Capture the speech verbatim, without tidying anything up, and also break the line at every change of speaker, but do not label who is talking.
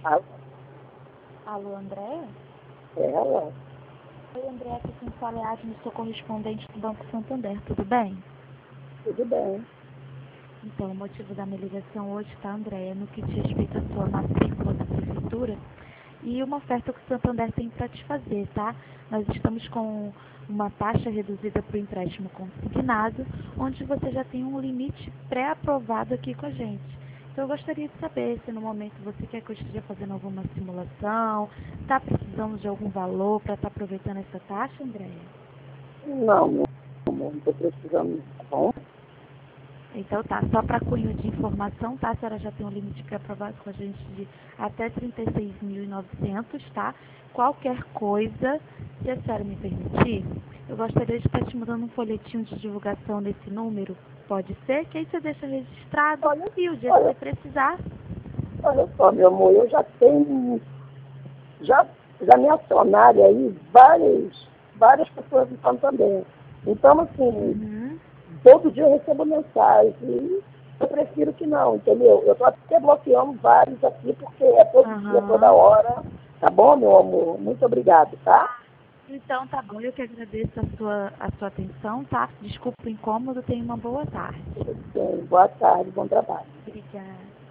Alô,
Alô, Andréa?
é ela?
Oi, Andréa, aqui quem fala é a Agnes, sou correspondente do Banco Santander, tudo bem?
Tudo bem.
Então, o motivo da minha ligação hoje, tá, Andréa, no que diz respeito à sua matrícula da prefeitura e uma oferta que o Santander tem para te fazer, tá? Nós estamos com uma taxa reduzida para o empréstimo consignado, onde você já tem um limite pré-aprovado aqui com a gente. Então, eu gostaria de saber se no momento você quer que eu esteja fazendo alguma simulação, está precisando de algum valor para estar aproveitando essa taxa, Andréa?
Não, não não estou precisando, tá bom?
Então tá, só para cunho de informação, tá? A senhora já tem um limite pré-aprovado com a gente de até trinta e seis mil e novecentos, tá? Qualquer coisa, se a senhora me permitir, eu gostaria de estar te mandando um folhetinho de divulgação nesse número, pode ser? Que aí você deixa registrado
Olha,
e o dia que você
olha,
precisar.
olha só, meu amor, eu já tenho, já, já me acionaram aí várias, várias pessoas do Santander. Então, assim,
Uhum.
todo dia eu recebo mensagem. E eu prefiro que não, entendeu? Eu estou até bloqueando vários aqui, porque é todo dia, toda
Aham.
hora. Tá bom, meu amor? Muito obrigado, tá?
Então tá bom, eu que agradeço a sua, a sua atenção, tá? Desculpa o incômodo, tenha uma boa tarde.
Tudo bem. Boa tarde, bom trabalho.
Obrigada.